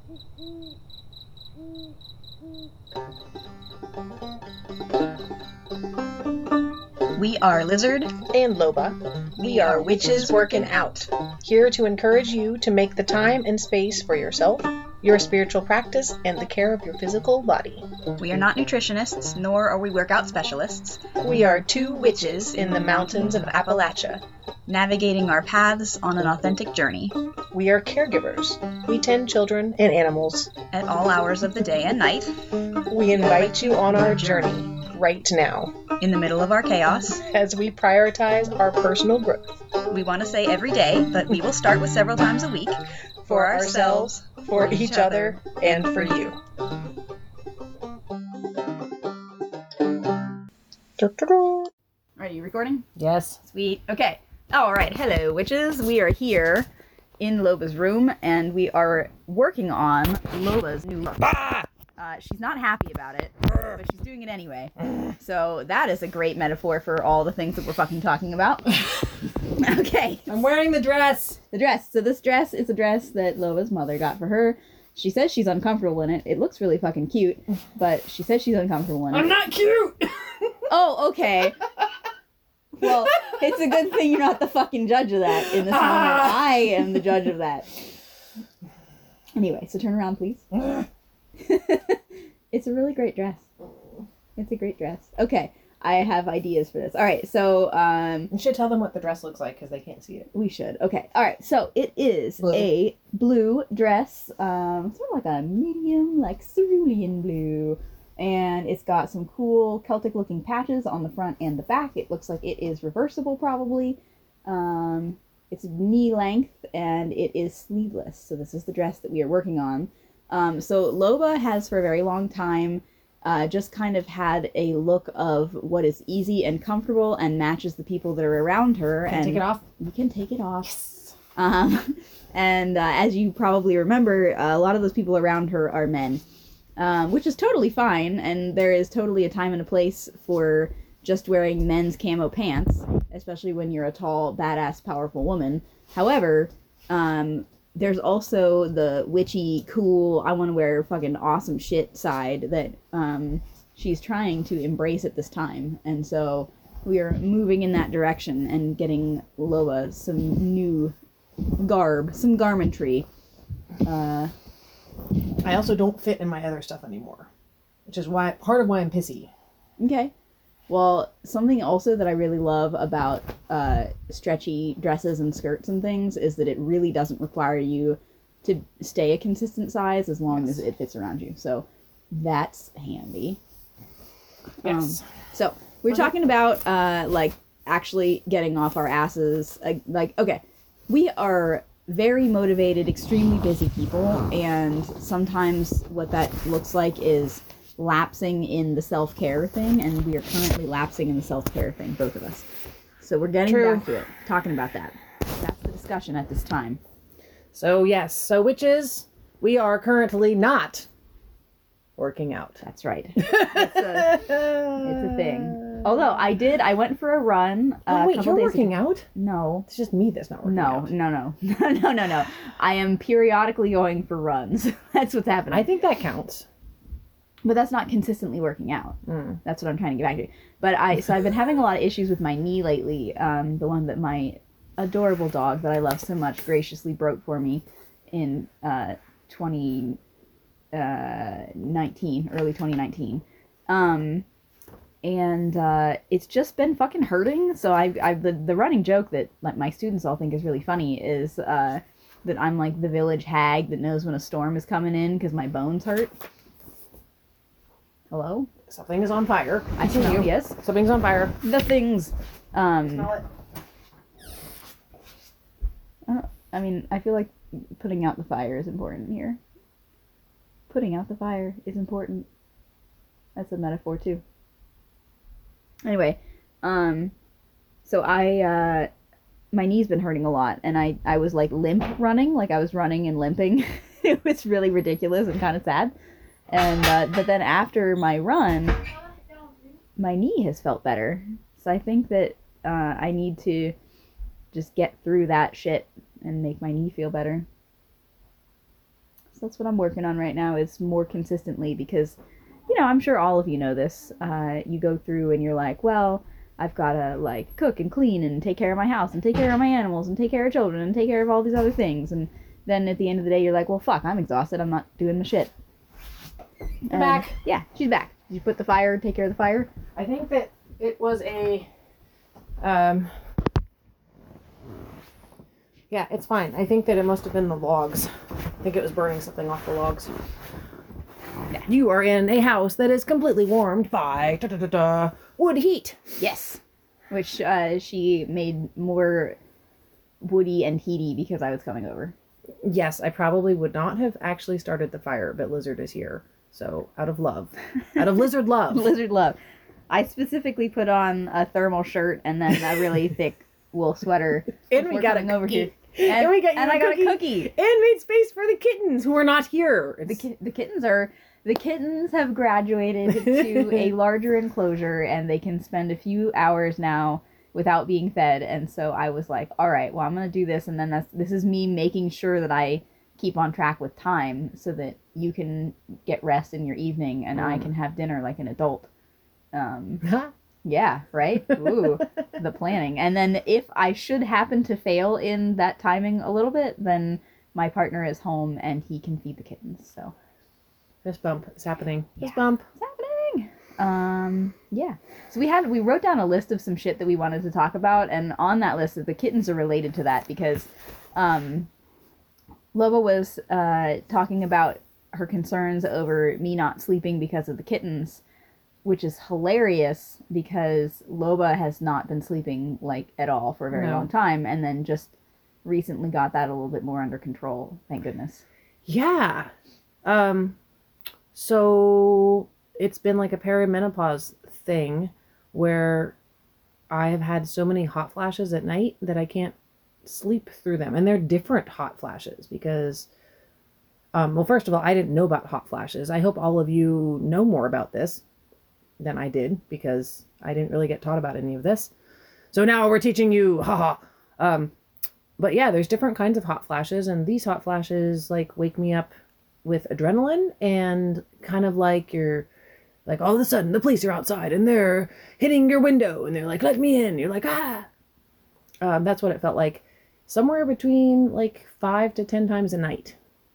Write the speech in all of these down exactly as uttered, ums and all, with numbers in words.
We are Lizard and Loba. We are Witches Working Out, here to encourage you to make the time and space for yourself, your spiritual practice, and the care of your physical body. We are not nutritionists, nor are we workout specialists. We are two witches in the mountains of Appalachia, navigating our paths on an authentic journey. We are caregivers. We tend children and animals at all hours of the day and night. We invite you on our journey right now, in the middle of our chaos, as we prioritize our personal growth. We want to say every day, but we will start with several times a week. For ourselves, for each other, and for you. Are you recording? Yes. Sweet. Okay. All right. Hello, witches. We are here in Loba's room, and we are working on Loba's new look. Ah! Uh, she's not happy about it, but she's doing it anyway. So that is a great metaphor for all the things that we're fucking talking about. Okay. I'm wearing the dress. The dress. So this dress is a dress that Loba's mother got for her. She says she's uncomfortable in it. It looks really fucking cute, but she says she's uncomfortable in it. I'm not cute! Oh, okay. Well, it's a good thing you're not the fucking judge of that in this moment. I am the judge of that. Anyway, so turn around, please. It's a really great dress. It's a great dress. Okay, I have ideas for this. All right, so um, you should tell them what the dress looks like because they can't see it. We should. Okay. All right. So it is blue. a blue dress, um, sort of like a medium, like cerulean blue, and it's got some cool Celtic-looking patches on the front and the back. It looks like it is reversible, probably. Um, it's knee length and it is sleeveless. So this is the dress that we are working on. Um, so Loba has for a very long time uh, just kind of had a look of what is easy and comfortable and matches the people that are around her. Can and I take it off? You can take it off. Yes. Um, and uh, as you probably remember, uh, a lot of those people around her are men, um, which is totally fine. And there is totally a time and a place for just wearing men's camo pants, especially when you're a tall, badass, powerful woman. However, um... there's also the witchy, cool, I want to wear fucking awesome shit side that um, she's trying to embrace at this time. And so we are moving in that direction and getting Loba some new garb, some garmentry. Uh, I also don't fit in my other stuff anymore, which is why part of why I'm pissy. Okay. Well, something also that I really love about uh, stretchy dresses and skirts and things is that it really doesn't require you to stay a consistent size as long yes. as it fits around you. So that's handy. Yes. Um, so we're okay. talking about uh, like actually getting off our asses. Like, like, okay, we are very motivated, extremely busy people, and sometimes what that looks like is lapsing in the self-care thing, and we are currently lapsing in the self-care thing, both of us. So we're getting True. back to it, talking about that. That's the discussion at this time. So yes, so witches, we are currently not working out. That's right. It's a, it's a thing. Although I did, I went for a run. Uh, oh wait, a couple you're days working ago. out? No. It's just me that's not working no, out. No, no, no. no, no, no. I am periodically going for runs. That's what's happening. I think that counts. But that's not consistently working out. Mm. That's what I'm trying to get back to. But I, so I've been having a lot of issues with my knee lately. Um, the one that my adorable dog that I love so much graciously broke for me in uh, twenty nineteen, early twenty nineteen. Um, and uh, it's just been fucking hurting. So I, I the, the running joke that like my students all think is really funny is uh, that I'm like the village hag that knows when a storm is coming in because my bones hurt. Hello? Something is on fire. I smell you. Yes. Something's on fire. The things. Um, smell it. Uh, I mean, I feel like putting out the fire is important here. Putting out the fire is important. That's a metaphor too. Anyway, um, so I, uh, my knee's been hurting a lot, and I, I was like limp running, like I was running and limping. It was really ridiculous and kind of sad. And, uh, but then after my run, my knee has felt better. So I think that, uh, I need to just get through that shit and make my knee feel better. that's what I'm working on right now, is more consistently, because, you know, I'm sure all of you know this. Uh, you go through and you're like, well, I've got to, like, cook and clean and take care of my house and take care of my animals and take care of children and take care of all these other things. And then at the end of the day, you're like, well, fuck, I'm exhausted. I'm not doing the shit. I'm And, back. Yeah, she's back. Did you put the fire, take care of the fire? I think that it was a, um, yeah, it's fine. I think that it must have been the logs. I think it was burning something off the logs. Yeah. You are in a house that is completely warmed by da, da, da, da, wood heat. Yes. Which uh, she made more woody and heaty because I was coming over. Yes, I probably would not have actually started the fire, but Lizard is here. So, out of love. Out of Lizard love. Lizard love. I specifically put on a thermal shirt and then a really thick wool sweater. And we before got a coming over cookie. here. And, And we got you and a I got cookie. a cookie. And made space for the kittens who are not here. The, ki- the kittens are the kittens have graduated to a larger enclosure, and they can spend a few hours now without being fed. And so I was like, all right, well, I'm gonna do this, and then that's this is me making sure that I keep on track with time so that you can get rest in your evening and I can have dinner like an adult. Um, yeah, right? Ooh, the planning. And then if I should happen to fail in that timing a little bit, then my partner is home and he can feed the kittens. So Fist bump. It's happening. Fist Yeah. bump. it's happening. Um, yeah. So we had we wrote down a list of some shit that we wanted to talk about, and on that list, the kittens are related to that because um Loba was uh, talking about her concerns over me not sleeping because of the kittens, which is hilarious because Loba has not been sleeping like at all for a very No. long time, and then just recently got that a little bit more under control. Thank goodness. Yeah. Um, so it's been like a perimenopause thing where I have had so many hot flashes at night that I can't sleep through them. And they're different hot flashes because, um, well, first of all, I didn't know about hot flashes. I hope all of you know more about this than I did because I didn't really get taught about any of this. So now we're teaching you, haha. Um, but yeah, there's different kinds of hot flashes, and these hot flashes like wake me up with adrenaline and kind of like you're like all of a sudden the police are outside and they're hitting your window and they're like, let me in. You're like, ah. Um, that's what it felt like. Somewhere between like five to ten times a night.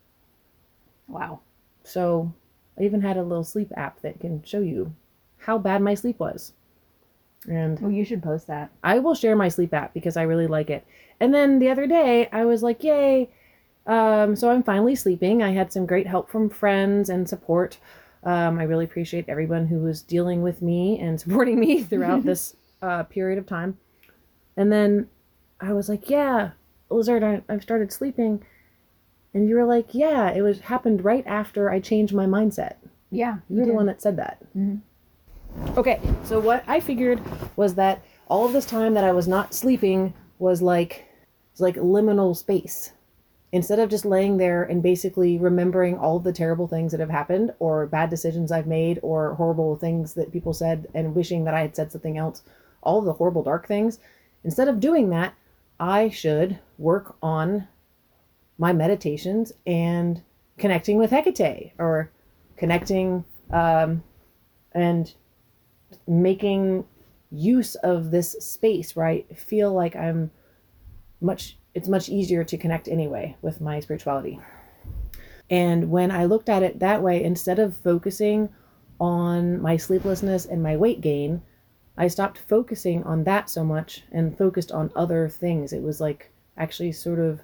Wow. So I even had a little sleep app that can show you how bad my sleep was. And Well, you should post that. I will share my sleep app because I really like it. And then the other day I was like, yay. Um, so I'm finally sleeping. I had some great help from friends and support. Um, I really appreciate everyone who was dealing with me and supporting me throughout this uh, period of time. And then I was like, yeah, Lizard, I, I've started sleeping. And you were like, yeah, it was happened right after I changed my mindset. Yeah. You're the one that said that. Mhm. Okay, so what I figured was that all of this time that I was not sleeping was like, was like liminal space. Instead of just laying there and basically remembering all of the terrible things that have happened or bad decisions I've made or horrible things that people said and wishing that I had said something else, all of the horrible dark things, instead of doing that, I should work on my meditations and connecting with Hecate or connecting um, and making use of this space where I feel like I'm much, it's much easier to connect anyway with my spirituality. And when I looked at it that way, instead of focusing on my sleeplessness and my weight gain, I stopped focusing on that so much and focused on other things. It was like actually sort of,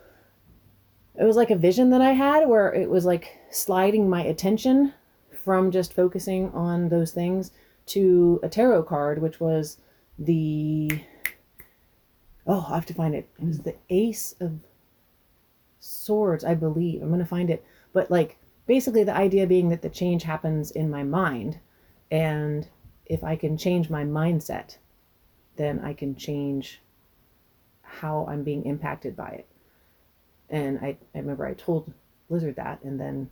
it was like a vision that I had where it was like sliding my attention from just focusing on those things to a tarot card, which was the, oh, I have to find it. It was the Ace of Swords, I believe. I'm going to find it. But like basically the idea being that the change happens in my mind, and if I can change my mindset, then I can change how I'm being impacted by it. And I, I remember I told Lizard that and then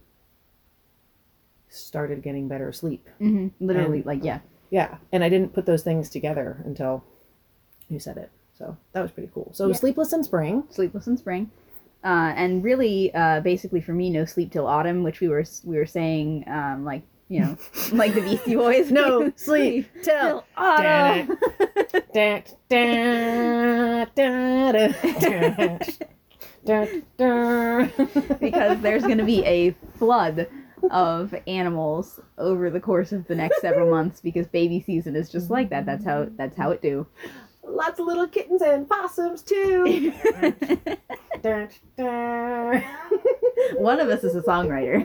started getting better sleep. Mm-hmm. Literally, And- like, yeah. Yeah. And I didn't put those things together until you said it. So that was pretty cool. So Yeah. Sleepless in Spring. Sleepless in Spring. Uh, and really, uh, basically for me, no sleep till autumn, which we were we were saying, um, like you know, like the Beastie Boys. No sleep till autumn. Da, da, da, da, da, da, da. Because there's going to be a flood of animals over the course of the next several months, because baby season is just like that. That's how that's how it do. Lots of little kittens and possums too. Da, da. One of us is a songwriter.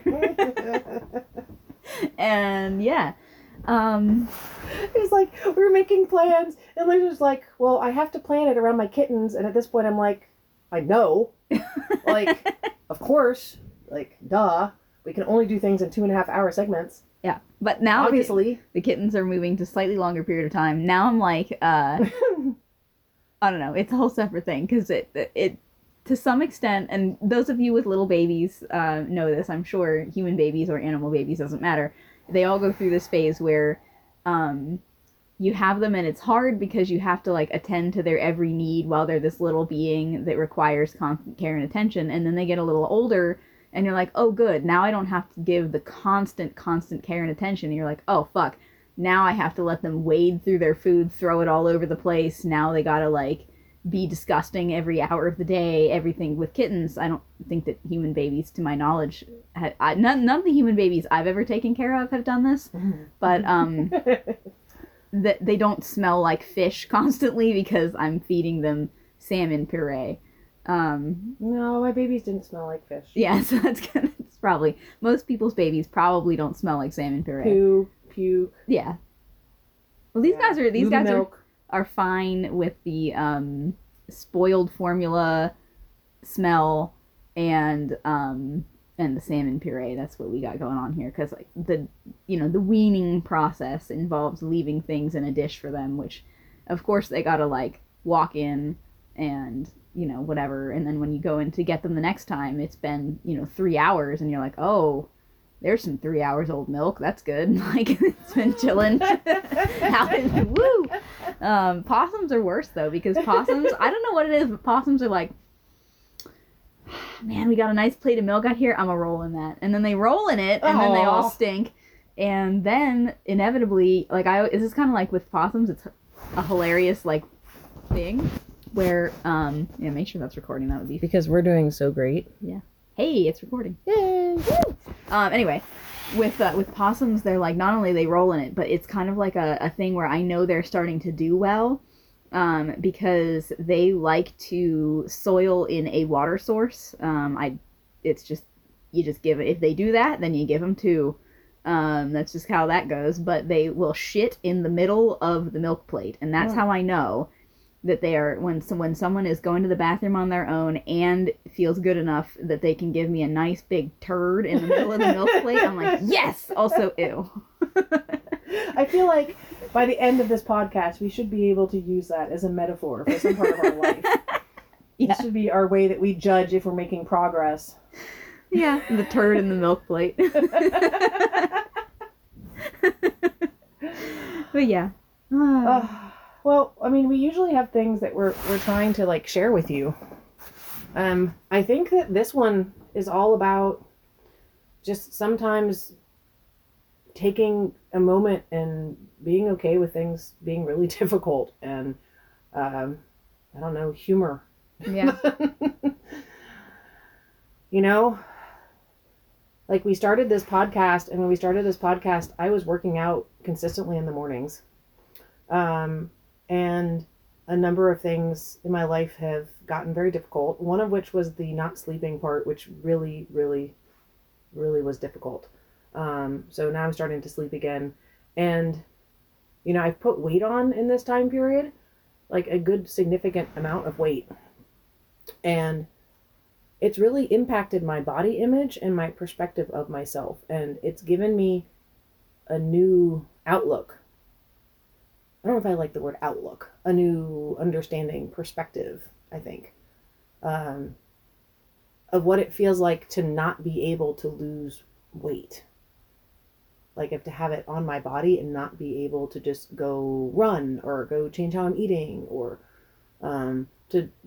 And yeah. Um It's like we were making plans, and Liz was like, "Well, I have to plan it around my kittens." And at this point, I'm like, "I know, like, of course, like, duh. We can only do things in two and a half hour segments." Yeah, but now Obviously, the kittens are moving to slightly longer period of time. Now I'm like, uh, I don't know. It's a whole separate thing, because it, it it to some extent, and those of you with little babies uh, know this. I'm sure human babies or animal babies, doesn't matter. They all go through this phase where um, you have them, and it's hard because you have to like attend to their every need while they're this little being that requires constant care and attention. And then they get a little older, and you're like, oh, good. Now I don't have to give the constant, constant care and attention. And you're like, oh, fuck. Now I have to let them wade through their food, throw it all over the place. Now they gotta like be disgusting every hour of the day, everything. With kittens, I don't think that human babies, to my knowledge, ha- I, none, none of the human babies I've ever taken care of have done this, but um, that they don't smell like fish constantly because I'm feeding them salmon puree. Um, no, my babies didn't smell like fish. yeah, so that's gonna, it's probably, most people's babies probably don't smell like salmon puree. Puke, puke. Yeah. Well, these Yeah. guys are, these Movie guys are, milk. are fine with the um, spoiled formula smell and um, and the salmon puree. That's what we got going on here, because like the you know the weaning process involves leaving things in a dish for them, which of course they gotta like walk in and you know whatever, and then when you go in to get them the next time, it's been you know three hours, and you're like, oh, there's some three hours old milk. That's good. Like, it's been chilling. Out in, woo! Um, possums are worse, though, because possums, I don't know what it is, but possums are like, man, we got a nice plate of milk out here. I'm going to roll in that. And then they roll in it, and then they all Aw. stink. And then, inevitably, like, I, this is kind of like with possums, it's a hilarious, like, thing where, um, yeah, make sure that's recording. That would be, Because we're doing so great. hey, it's recording. Yay! Um, anyway, with uh, with possums, they're like, not only they roll in it, but it's kind of like a, a thing where I know they're starting to do well, um, because they like to soil in a water source. Um, I, it's just, you just give it, if they do that, then you give them two. Um, that's just how that goes. But they will shit in the middle of the milk plate, and that's Oh. how I know that they are, when some, when someone is going to the bathroom on their own and feels good enough that they can give me a nice big turd in the middle of the milk plate, I'm like, yes! Also, ew. I feel like by the end of this podcast, we should be able to use that as a metaphor for some part of our life. Yeah. This should be our way that we judge if we're making progress. Yeah, the turd in the milk plate. But yeah. Uh, Uh, well, I mean, we usually have things that we're we're trying to like share with you. Um, I think that this one is all about just sometimes taking a moment and being okay with things being really difficult, and um, I don't know, humor. yeah. You know, like we started this podcast, and when we started this podcast, I was working out consistently in the mornings. Um, and a number of things in my life have gotten very difficult. One of which was the not sleeping part, which really, really, really was difficult. Um, so now I'm starting to sleep again. And, you know, I've put weight on in this time period, like a good significant amount of weight. And it's really impacted my body image and my perspective of myself. And it's given me a new outlook. I don't know if I like the word outlook. A new understanding, perspective, I think, um, of what it feels like to not be able to lose weight. Like if to have it on my body and not be able to just go run or go change how I'm eating, or um, to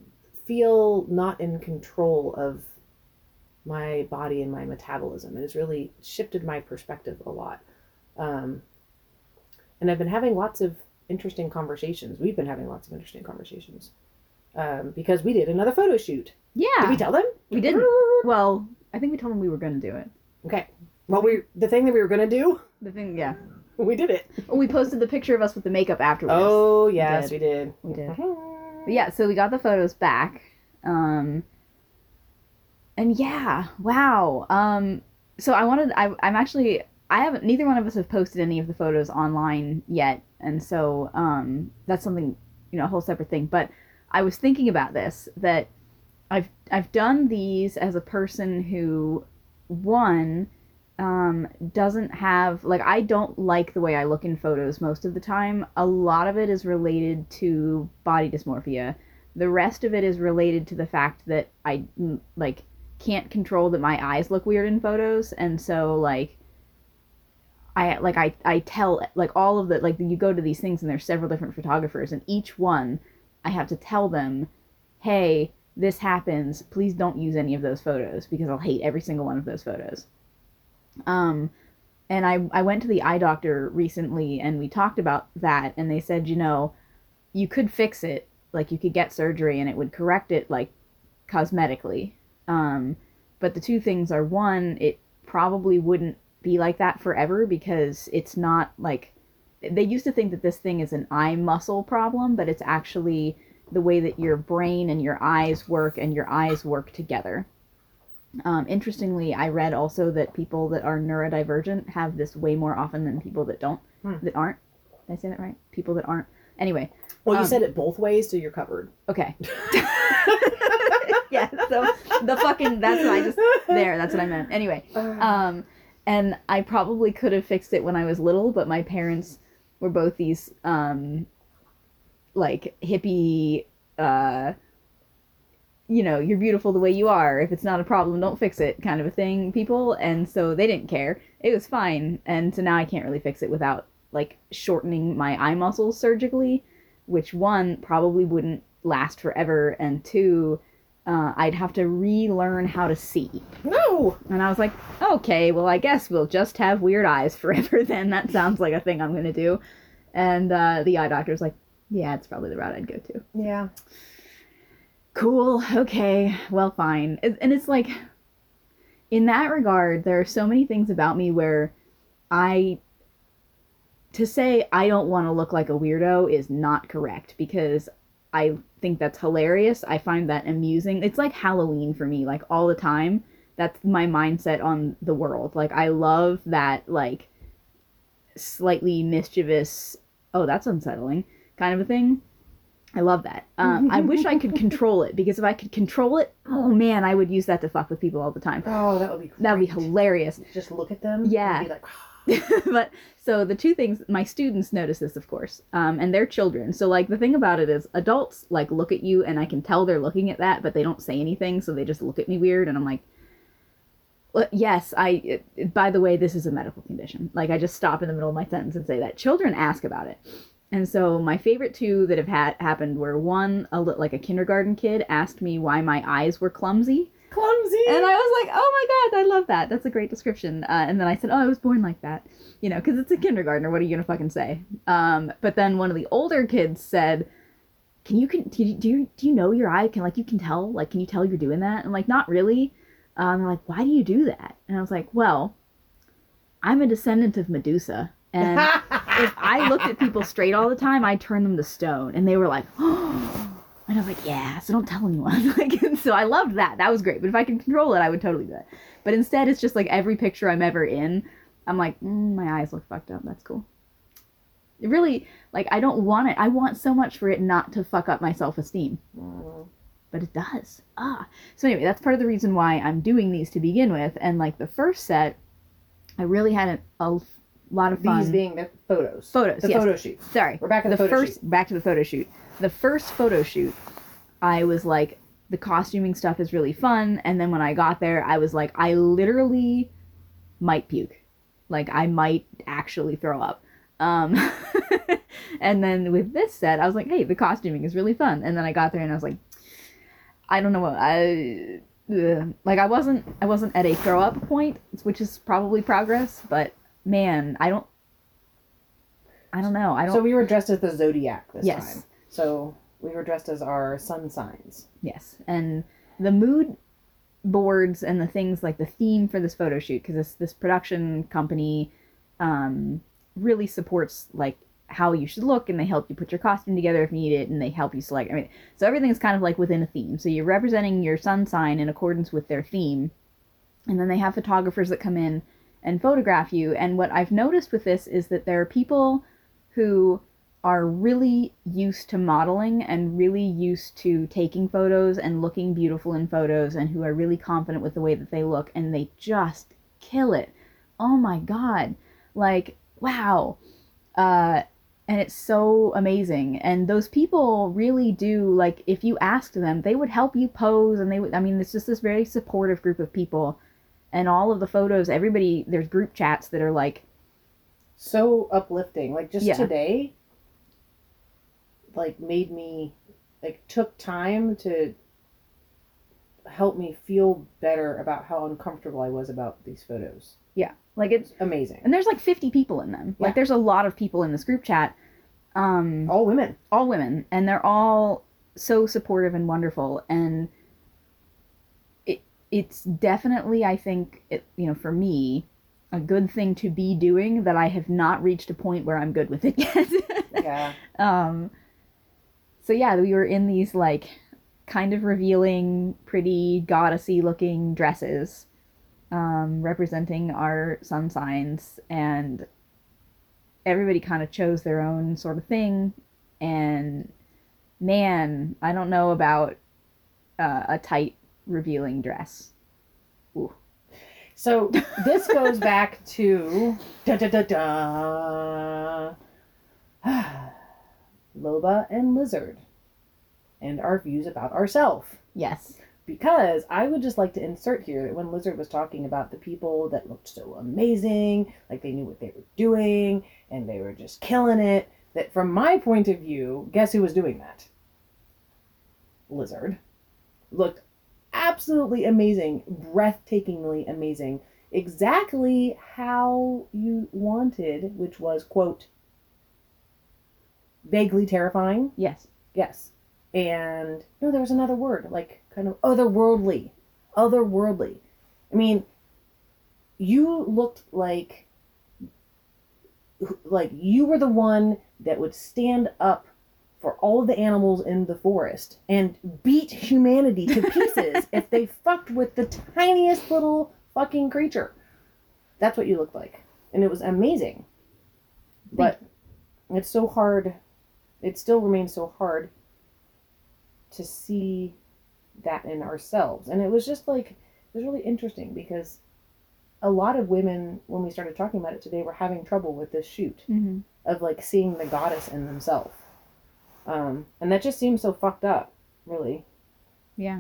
feel not in control of my body and my metabolism. It has really shifted my perspective a lot. Um, and I've been having lots of interesting conversations. We've been having lots of interesting conversations. Um, because we did another photo shoot. Yeah. Did we tell them? We didn't. Well, I think we told them we were going to do it. Okay. Well, we the thing that we were going to do, The thing, yeah. we did it. Well, we posted the picture of us with the makeup afterwards. Oh, yes, did. we did. We did. But yeah, so we got the photos back. Um, and yeah, wow. Um, so I wanted, I, I'm actually, I haven't, neither one of us have posted any of the photos online yet. And so um, that's something, you know, a whole separate thing. But I was thinking about this, that I've, I've done these as a person who, one, um, doesn't have, like, I don't like the way I look in photos most of the time. A lot of it is related to body dysmorphia. The rest of it is related to the fact that I, like, can't control that my eyes look weird in photos. And so, like, I, like, I, I tell, like, all of the, like, you go to these things and there's several different photographers, and each one, I have to tell them, hey, this happens, please don't use any of those photos, because I'll hate every single one of those photos. Um, and I, I went to the eye doctor recently and we talked about that, and they said, you know, you could fix it, like you could get surgery and it would correct it, like, cosmetically. Um, but the two things are, one, it probably wouldn't be like that forever, because it's not like, they used to think that this thing is an eye muscle problem, but it's actually the way that your brain and your eyes work, and your eyes work together. Um, interestingly, I read also that people that are neurodivergent have this way more often than people that don't, Hmm. that aren't. Did I say that right? People that aren't. Anyway. Well, you um, said it both ways, so you're covered. Okay. Yeah, so the fucking, that's what I just, there, that's what I meant. Anyway, um, and I probably could have fixed it when I was little, but my parents were both these, um, like, hippie, uh, you know, you're beautiful the way you are. If it's not a problem, don't fix it kind of a thing, people. And so they didn't care. It was fine. And so now I can't really fix it without, like, shortening my eye muscles surgically, which, one, probably wouldn't last forever, and two, uh, I'd have to relearn how to see. No! And I was like, okay, well, I guess we'll just have weird eyes forever then. That sounds like a thing I'm going to do. And uh, the eye doctor's like, yeah, it's probably the route I'd go to. Yeah. Cool, okay, well, fine. And it's like, in that regard, there are so many things about me where I, to say I don't want to look like a weirdo is not correct, because I think that's hilarious. I find that amusing. It's like Halloween for me, like, all the time. That's my mindset on the world. Like, I love that, like, slightly mischievous, oh, that's unsettling, kind of a thing. I love that. Um, I wish I could control it, because if I could control it, oh man, I would use that to fuck with people all the time. Oh, that would be great. That would be hilarious. Just look at them. Yeah. And be like, But, so the two things, my students notice this, of course, um, and they're children. So, like, the thing about it is, adults, like, look at you, and I can tell they're looking at that, but they don't say anything, so they just look at me weird, and I'm like, well, yes, I, it, by the way, this is a medical condition. Like, I just stop in the middle of my sentence and say that. Children ask about it. And so my favorite two that have had happened were, one, a, li- like a kindergarten kid asked me why my eyes were clumsy. clumsy! And I was like, oh my god, I love that. That's a great description. Uh, and then I said, oh, I was born like that. You know, because it's a kindergartner. What are you going to fucking say? Um, but then one of the older kids said, can you, can, do you, do you, do you know your eye? Can, like, you can tell? Like, can you tell you're doing that? And I'm like, not really. Um, they're like, why do you do that? And I was like, well, I'm a descendant of Medusa. And if I looked at people straight all the time, I'd turn them to stone. And they were like, oh. And I was like, yeah, so don't tell anyone. Like, and so I loved that. That was great. But if I could control it, I would totally do that. But instead, it's just like every picture I'm ever in, I'm like, mm, my eyes look fucked up. That's cool. It really, like, I don't want it. I want so much for it not to fuck up my self-esteem. Mm. But it does. Ah. So anyway, that's part of the reason why I'm doing these to begin with. And, like, the first set, I really had a, a lot of fun. These being the photos. Photos, The yes. photo shoot. Sorry. We're back at the photo first, shoot. Back to the photo shoot. The first photo shoot, I was like, the costuming stuff is really fun. And then when I got there, I was like, I literally might puke. Like, I might actually throw up. Um, and then with this set, I was like, hey, the costuming is really fun. And then I got there and I was like, I don't know. I ugh. like I wasn't I wasn't at a throw up point, which is probably progress. But man, I don't. I don't know. I don't. So we were dressed as the zodiac this Yes. time. So we were dressed as our sun signs. Yes, and the mood boards and the things like the theme for this photo shoot, because this this production company um, really supports like how you should look, and they help you put your costume together if you need it, and they help you select. I mean, so everything's kind of like within a theme. So you're representing your sun sign in accordance with their theme, and then they have photographers that come in and photograph you. And what I've noticed with this is that there are people who are really used to modeling and really used to taking photos and looking beautiful in photos, and who are really confident with the way that they look, and they just kill it. Oh my god. Like, wow. Uh, and it's so amazing. And those people really do, like, if you asked them, they would help you pose, and they would, I mean, it's just this very supportive group of people. And all of the photos, everybody, there's group chats that are like, So uplifting. Like just Yeah. today, like made me, like took time to help me feel better about how uncomfortable I was about these photos. yeah, like it's, It's amazing. and there's like fifty people in them. Yeah. Like there's a lot of people in this group chat. Um, All women. all women, and they're all so supportive and wonderful. And it it's definitely, I think, it, you know, for me, a good thing to be doing, that I have not reached a point where I'm good with it yet. Yeah. um so yeah, we were in these like kind of revealing, pretty goddessy looking dresses, um representing our sun signs, and everybody kind of chose their own sort of thing. And man, I don't know about uh, a tight revealing dress. Ooh. So this goes back to da da da da Loba and Lizard and our views about ourselves. Yes. Because I would just like to insert here that when Lizard was talking about the people that looked so amazing, like they knew what they were doing and they were just killing it, that from my point of view, guess who was doing that? Lizard. Looked absolutely amazing, breathtakingly amazing, exactly how you wanted, which was, quote, vaguely terrifying. Yes. Yes. And no, there was another word, like kind of otherworldly. Otherworldly. I mean, you looked like like you were the one that would stand up for all of the animals in the forest and beat humanity to pieces if they fucked with the tiniest little fucking creature. That's what you looked like. And it was amazing. But it's so hard. It still remains so hard to see that in ourselves. And it was just like, it was really interesting because a lot of women, when we started talking about it today, were having trouble with this shoot Mm-hmm. of like seeing the goddess in themselves. Um, and that just seems so fucked up, really. Yeah.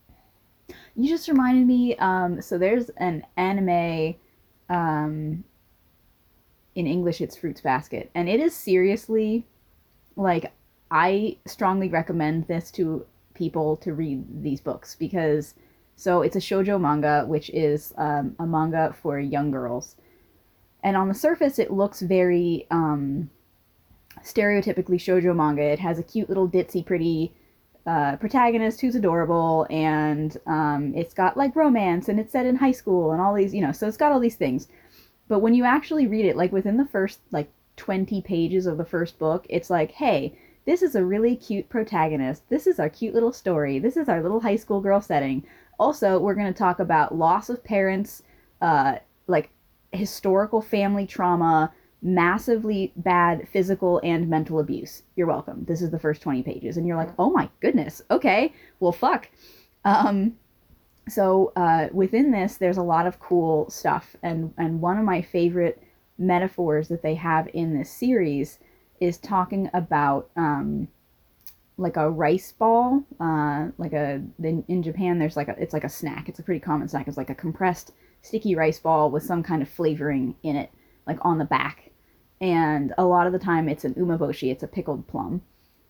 You just reminded me, um, so there's an anime, um, in English it's Fruits Basket, and it is seriously, like, I strongly recommend this to people to read these books, because, so it's a shoujo manga, which is um, a manga for young girls, and on the surface it looks very um, stereotypically shoujo manga. It has a cute little ditzy pretty uh, protagonist who's adorable, and um, it's got like romance, and it's set in high school, and all these, you know, so it's got all these things. But when you actually read it, like within the first like twenty pages of the first book, it's like, hey, this is a really cute protagonist. This is our cute little story. This is our little high school girl setting. Also, we're going to talk about loss of parents, uh, like historical family trauma, massively bad physical and mental abuse. You're welcome. This is the first twenty pages. And you're like, oh my goodness. Okay, well, fuck. Um, so uh, within this, there's a lot of cool stuff. And, and one of my favorite metaphors that they have in this series is talking about um, like a rice ball, uh, like a, in, in Japan, there's like a, it's like a snack. It's a pretty common snack. It's like a compressed sticky rice ball with some kind of flavoring in it, like on the back. And a lot of the time it's an umeboshi, it's a pickled plum.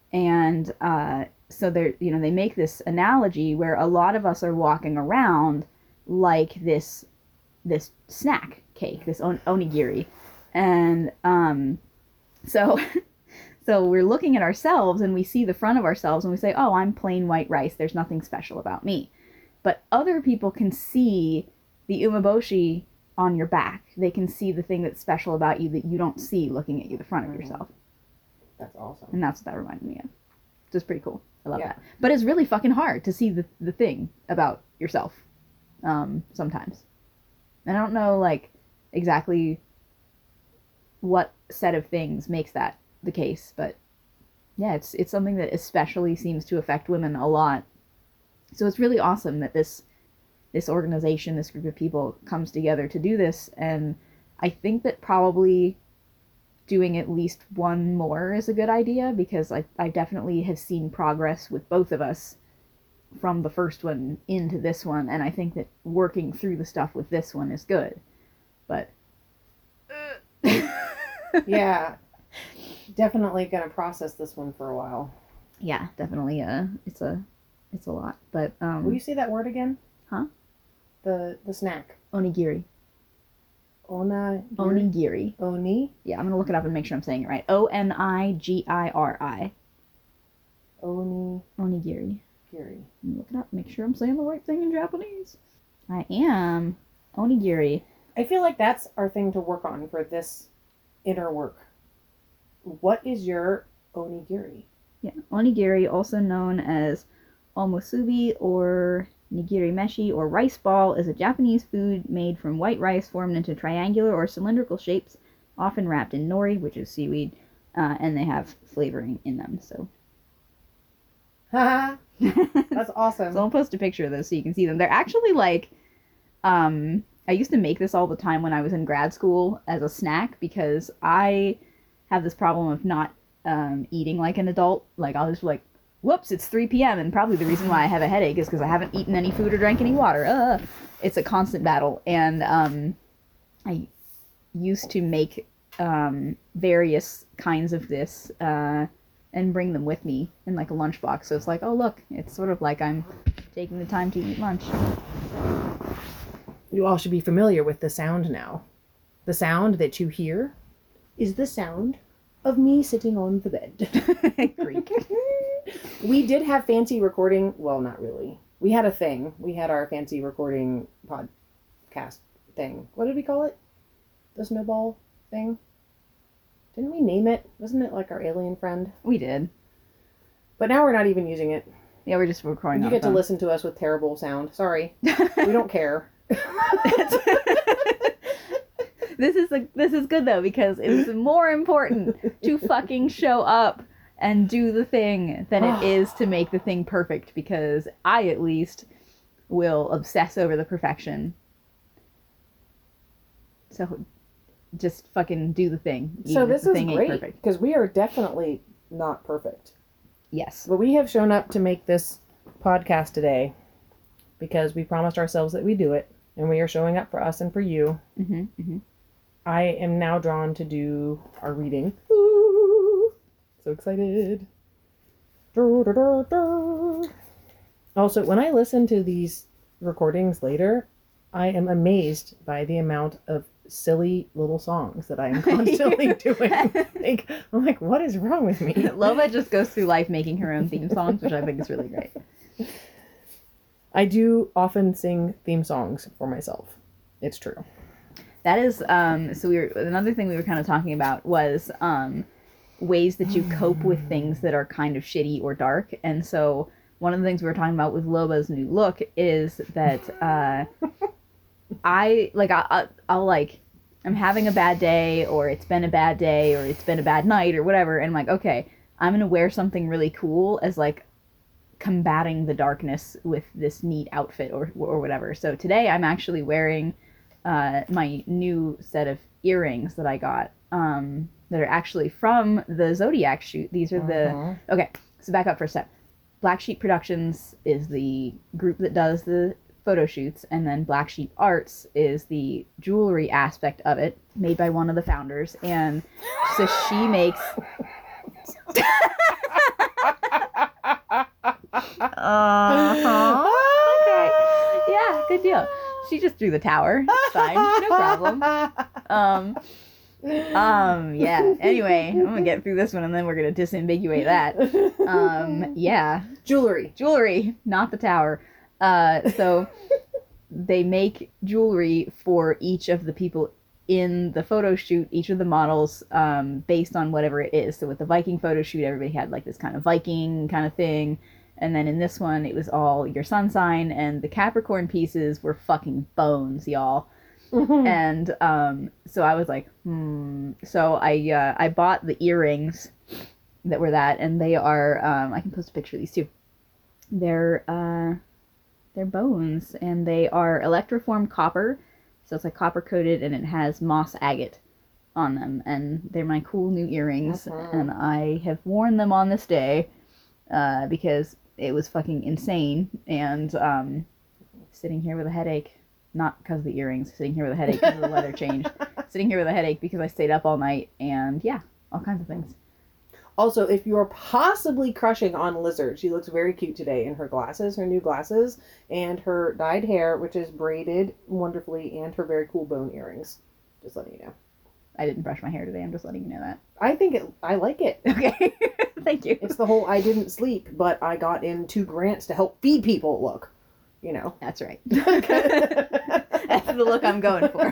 And uh, so they're, you know, they make this analogy where a lot of us are walking around like this this snack cake, this on- onigiri. And um, so so we're looking at ourselves and we see the front of ourselves and we say, oh, I'm plain white rice. There's nothing special about me. But other people can see the umeboshi on your back. They can see the thing that's special about you that you don't see looking at you, the front of yourself. That's awesome. And that's what that reminded me of. Just pretty cool. I love Yeah. that. But it's really fucking hard to see the, the thing about yourself um, sometimes. And I don't know, like, exactly what set of things makes that the case, but yeah, it's it's something that especially seems to affect women a lot. So it's really awesome that this this organization, this group of people comes together to do this, and I think that probably doing at least one more is a good idea, because I, I definitely have seen progress with both of us from the first one into this one, and I think that working through the stuff with this one is good. But Yeah. Definitely gonna process this one for a while. yeah, definitely uh it's a it's a lot. But um Will you say that word again? Huh? The the snack. onigiri. Ona. Onigiri. Oni. Yeah, I'm gonna look it up and make sure I'm saying it right. O N I G I R I. Oni. Onigiri. Giri. Let me look it up, make sure I'm saying the right thing in Japanese. I am. Onigiri. I feel like that's our thing to work on for this inner work. What is your onigiri? Yeah, onigiri, also known as omusubi or nigiri meshi or rice ball, is a Japanese food made from white rice formed into triangular or cylindrical shapes, often wrapped in nori, which is seaweed, uh, and they have flavoring in them. So, Haha. That's so awesome. I'll post a picture of those so you can see them. They're actually like, um, I used to make this all the time when I was in grad school as a snack, because I have this problem of not um, eating like an adult. Like, I'll just be like, whoops, it's three p.m. and probably the reason why I have a headache is because I haven't eaten any food or drank any water. Uh, it's a constant battle. And um, I used to make um, various kinds of this uh, and bring them with me in like a lunchbox. So it's like, oh, look, it's sort of like I'm taking the time to eat lunch. You all should be familiar with the sound now. The sound that you hear is the sound of me sitting on the bed. Greek. We did have fancy recording. Well, not really. We had a thing. We had our fancy recording podcast thing. What did we call it? The snowball thing? Didn't we name it? Wasn't it like our alien friend? We did. But now we're not even using it. Yeah, we're just recording. You on get to phone. listen to us with terrible sound. Sorry. We don't care. This is a, this is good though, because it's more important to fucking show up and do the thing than it is to make the thing perfect, because I at least will obsess over the perfection. So just fucking do the thing. So even if this the is thing ain't great perfect. because we are definitely not perfect. Yes. But we have shown up to make this podcast today because we promised ourselves that we do it, and we are showing up for us and for you. Mm-hmm, mm-hmm. I am now drawn to do our reading. Ooh, so excited. Du, du, du, du. Also, when I listen to these recordings later, I am amazed by the amount of silly little songs that I am constantly doing. Like, I'm like, what is wrong with me? Lola just goes through life making her own theme songs, which I think is really great. I do often sing theme songs for myself. It's true. That is, um, so we were, another thing we were kind of talking about was, um, ways that you cope with things that are kind of shitty or dark. And so one of the things we were talking about with Loba's new look is that, uh, I, like, I, I, I'll, like, I'm having a bad day, or it's been a bad day, or it's been a bad night, or whatever, and I'm like, okay, I'm gonna wear something really cool as, like, combating the darkness with this neat outfit, or or whatever. So today I'm actually wearing uh, my new set of earrings that I got, um, that are actually from the Zodiac shoot. These are the, Uh-huh. okay, so back up for a step. Black Sheep Productions is the group that does the photo shoots, and then Black Sheep Arts is the jewelry aspect of it, made by one of the founders. And so she makes Uh-huh. Okay. Yeah, good deal. She just threw the tower. It's fine. No problem. Um, um, yeah. Anyway, I'm gonna get through this one and then we're gonna disambiguate that. Um, yeah. Jewelry. Jewelry, not the tower. Uh, so they make jewelry for each of the people in the photo shoot, each of the models, um, based on whatever it is. So with the Viking photo shoot, everybody had like this kind of Viking kind of thing. And then in this one, it was all your sun sign, and the Capricorn pieces were fucking bones, y'all. And um, so I was like, hmm. So I uh, I bought the earrings that were that, and they are, um, I can post a picture of these too. They're, uh, they're bones, and they are electroformed copper. So it's like copper coated, and it has moss agate on them, and they're my cool new earrings, Uh-huh. and I have worn them on this day, uh, because it was fucking insane, and, um, sitting here with a headache, not because of the earrings, sitting here with a headache because of the weather change, sitting here with a headache because I stayed up all night, and yeah, all kinds of things. Also, if you're possibly crushing on Lizard, she looks very cute today in her glasses, her new glasses, and her dyed hair, which is braided wonderfully, and her very cool bone earrings. Just letting you know. I didn't brush my hair today, I'm just letting you know that. I think it, I like it. Okay, thank you. It's the whole I didn't sleep, but I got in two grants to help feed people look. You know. That's right. That's the look I'm going for.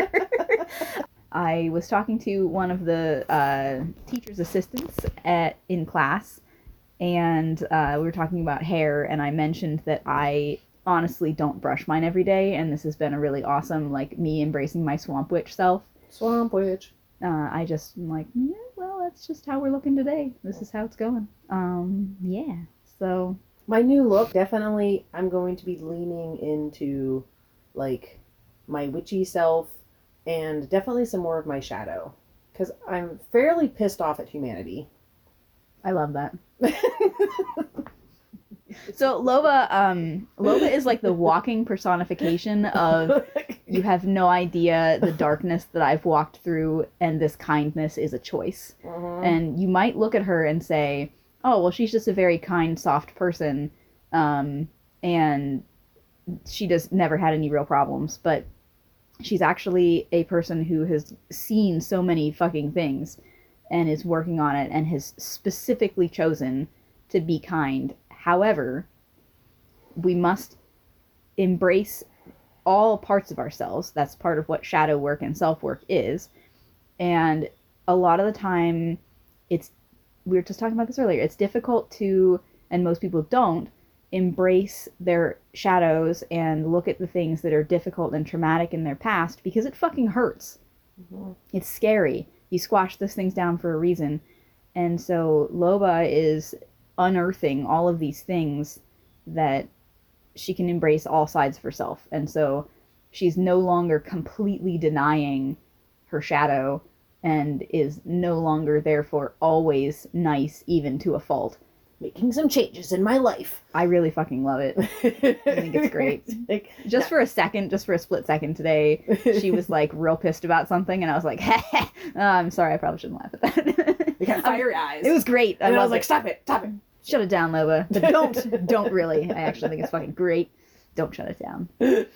I was talking to one of the uh, teacher's assistants at in class, and uh, we were talking about hair, and I mentioned that I honestly don't brush mine every day, and this has been a really awesome, like, me embracing my swamp witch self. Swamp witch. Uh, I just am like, yeah, well, that's just how we're looking today. This is how it's going. Um, yeah, so... My new look, definitely, I'm going to be leaning into, like, my witchy self, and definitely some more of my shadow. Because I'm fairly pissed off at humanity. I love that. So Loba, um, Loba is like the walking personification of, you have no idea the darkness that I've walked through, and this kindness is a choice. Mhm. And you might look at her and say, oh, well, she's just a very kind, soft person, um, and she just never had any real problems. But she's actually a person who has seen so many fucking things and is working on it and has specifically chosen to be kind. However, we must embrace all parts of ourselves. That's part of what shadow work and self-work is. And a lot of the time, it's, we were just talking about this earlier, it's difficult to, and most people don't, embrace their shadows and look at the things that are difficult and traumatic in their past, because it fucking hurts. Mm-hmm. It's scary. You squash those things down for a reason. And so Loba is unearthing all of these things that she can embrace all sides of herself. And so she's no longer completely denying her shadow and is no longer therefore always nice, even to a fault. Making some changes in my life. I really fucking love it. I think it's great. Like, just for a second, just for a split second today, she was like real pissed about something, and I was like, oh, I'm sorry, I probably shouldn't laugh at that. You got fiery eyes. It was great. And I, I was loved like, it. stop it, stop it. Shut it down, Loba. But don't, don't really. I actually think it's fucking great. Don't shut it down.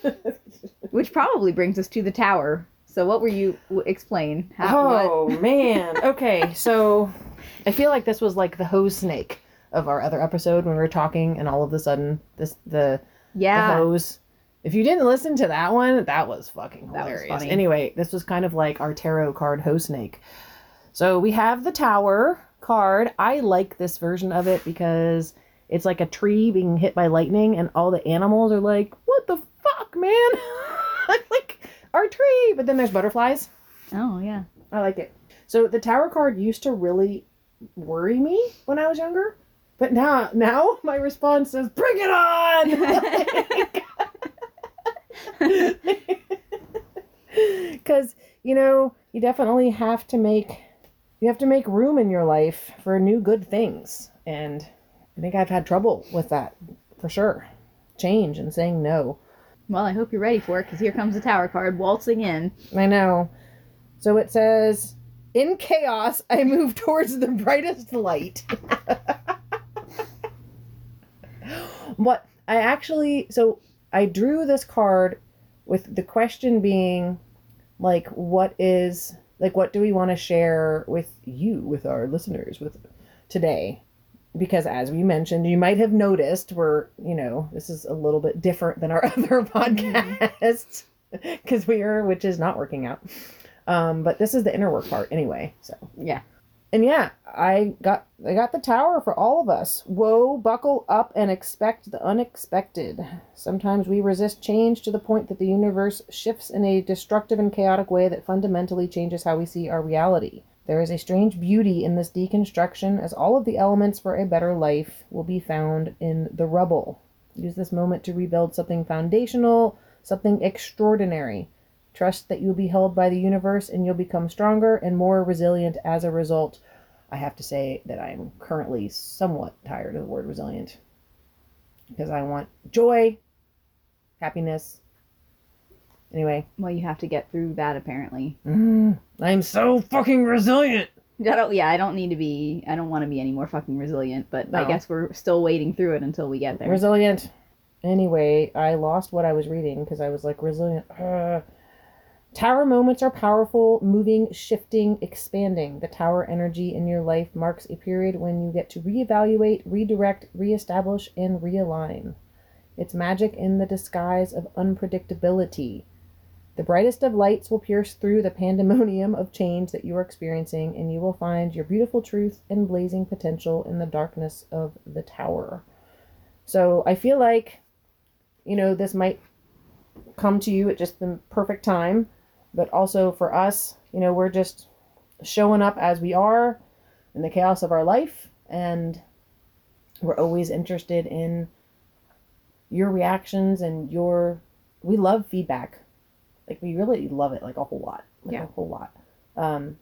Which probably brings us to the tower. So what were you, w- explain. How, Oh, what? man. Okay, so I feel like this was like the hose snake of our other episode when we were talking, and all of a sudden, this the, Yeah. the hose. If you didn't listen to that one, that was fucking That was hilarious. funny. Anyway, this was kind of like our tarot card hose snake. So we have the tower card. I like this version of it because it's like a tree being hit by lightning, and all the animals are like, what the fuck, man? Like, our tree. But then there's butterflies. Oh, yeah. I like it. So the tower card used to really worry me when I was younger. But now, now my response is, bring it on! Because, you know, you definitely have to make, you have to make room in your life for new good things. And I think I've had trouble with that, for sure. Change and saying no. Well, I hope you're ready for it, because here comes the tower card waltzing in. I know. So it says, in chaos, I move towards the brightest light. What I actually, so I drew this card with the question being like, what is, like, what do we want to share with you, with our listeners, with today? Because as we mentioned, you might have noticed we're, you know, this is a little bit different than our other podcasts because we are, which is not working out. Um, but this is the inner work part anyway. So Yeah. And yeah, I got I got the tower for all of us. Whoa, buckle up and expect the unexpected. Sometimes we resist change to the point that the universe shifts in a destructive and chaotic way that fundamentally changes how we see our reality. There is a strange beauty in this deconstruction, as all of the elements for a better life will be found in the rubble. Use this moment to rebuild something foundational, something extraordinary. Trust that you'll be held by the universe and you'll become stronger and more resilient as a result. I have to say that I'm currently somewhat tired of the word resilient because I want joy, happiness. Anyway. Well, you have to get through that apparently. Mm, I'm so fucking resilient. I don't, yeah, I don't need to be, I don't want to be any more fucking resilient, but No. I guess we're still wading through it until we get there. Resilient. Anyway, I lost what I was reading because I was like, resilient. Uh, Tower moments are powerful, moving, shifting, expanding. The tower energy in your life marks a period when you get to reevaluate, redirect, reestablish, and realign. It's magic in the disguise of unpredictability. The brightest of lights will pierce through the pandemonium of change that you are experiencing, and you will find your beautiful truth and blazing potential in the darkness of the tower. So I feel like, you know, this might come to you at just the perfect time. But also for us, you know, we're just showing up as we are in the chaos of our life. And we're always interested in your reactions and your, we love feedback. Like we really love it, like a whole lot. Like Yeah. a whole lot. Um,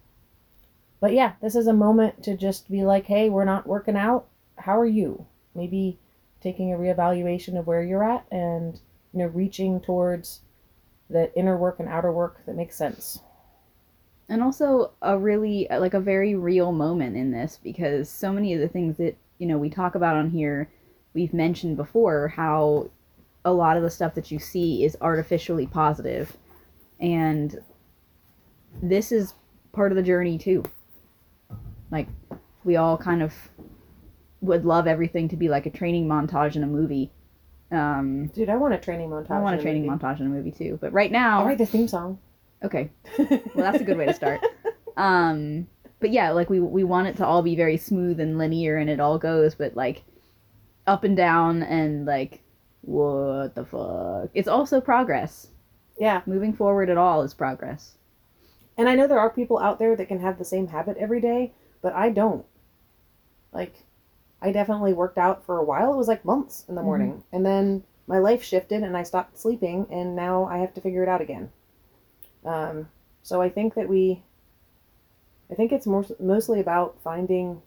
but yeah, this is a moment to just be like, hey, we're not working out. How are you? Maybe taking a reevaluation of where you're at and, you know, reaching towards the inner work and outer work that makes sense. And also a really, like a very real moment in this, because so many of the things that, you know, we talk about on here, we've mentioned before how a lot of the stuff that you see is artificially positive. And this is part of the journey too. Like, we all kind of would love everything to be like a training montage in a movie. Um, Dude, I want a training montage. I want a in training movie. montage in a movie too. But right now... I'll write the theme song. Okay. Well, that's a good way to start. Um, but yeah, like we we want it to all be very smooth and linear and it all goes, but like up and down and like, what the fuck? It's also progress. Yeah. Moving forward at all is progress. And I know there are people out there that can have the same habit every day, but I don't. Like, I definitely worked out for a while. It was like months in the morning. Mm-hmm. And then my life shifted and I stopped sleeping and now I have to figure it out again. Um, so I think that we, I think it's more, mostly about finding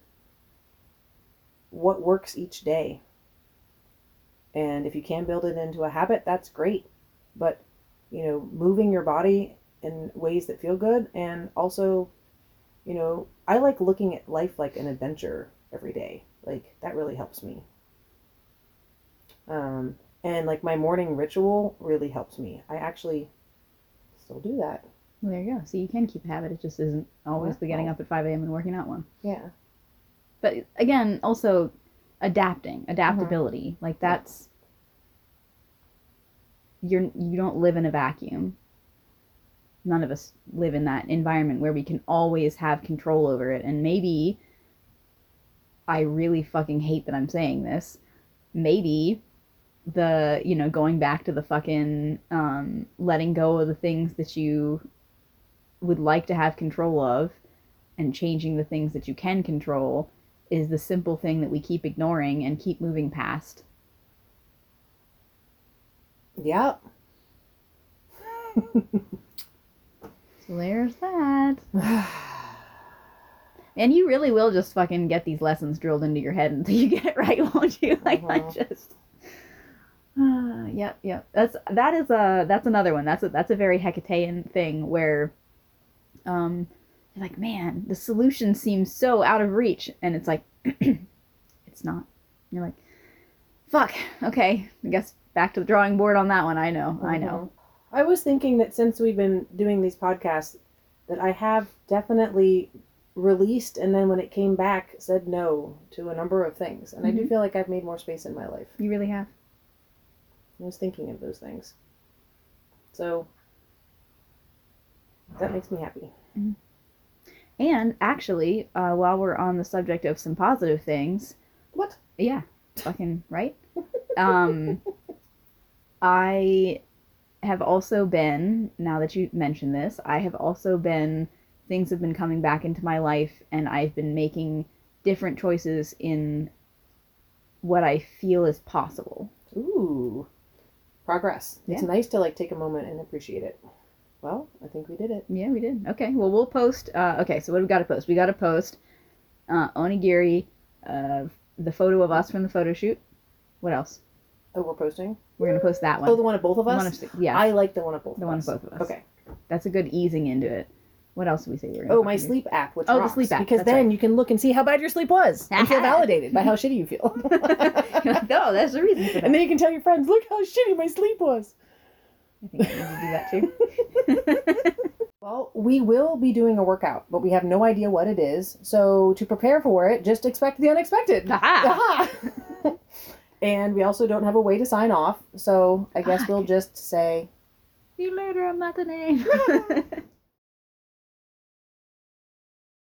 what works each day. And if you can build it into a habit, that's great. But, you know, moving your body in ways that feel good. And also, you know, I like looking at life like an adventure every day. Like, that really helps me. Um, and like my morning ritual really helps me. I actually still do that. Well, there you go. So you can keep a habit. It just isn't always the getting up at five a.m. and working out one. Yeah. But again, also adapting, adaptability. Mm-hmm. Like that's, you're, you don't live in a vacuum. None of us live in that environment where we can always have control over it. And maybe, I really fucking hate that I'm saying this, maybe the, you know, going back to the fucking um, letting go of the things that you would like to have control of and changing the things that you can control is the simple thing that we keep ignoring and keep moving past. Yep. So there's that. And you really will just fucking get these lessons drilled into your head until you get it right, won't you? Like, uh-huh. I just... Uh, yep, yep. That's, that is a, that's another one. That's a, that's a very Hecatean thing where, um, you're like, man, the solution seems so out of reach. And it's like, it's not. You're like, Fuck. Okay. I guess back to the drawing board on that one. I know. I know. I was thinking that since we've been doing these podcasts, that I have definitely released and then when it came back said no to a number of things. And mm-hmm. I do feel like I've made more space in my life. You really have. I was thinking of those things. So that makes me happy. Mm-hmm. And actually, uh, while we're on the subject of some positive things. What? Yeah. Fucking right. um, I have also been, now that you mentioned this, I have also been, things have been coming back into my life and I've been making different choices in what I feel is possible. Ooh. Progress. Yeah. It's nice to like take a moment and appreciate it. Well, I think we did it. Yeah, we did. Okay, well, we'll post, uh, okay, so what do we got to post? We got to post uh, Onigiri, uh, the photo of us from the photo shoot. What else? Oh, we're posting? We're going to post that one. Oh, the one of both of us? The one of, yeah. I like the one of both the of us. The one of both of us. Okay. That's a good easing into it. What else did we say we were going to Oh, my sleep app, which Oh, rocks, the sleep app. because That's then right. you can look and see how bad your sleep was and feel validated by how shitty you feel. You're like, oh, that's the reason for that. And then you can tell your friends, look how shitty my sleep was. I think I need to do that too. Well, we will be doing a workout, but we have no idea what it is. So to prepare for it, just expect the unexpected. Aha! Aha! And we also don't have a way to sign off. So I guess we'll just say... See you later, matinee.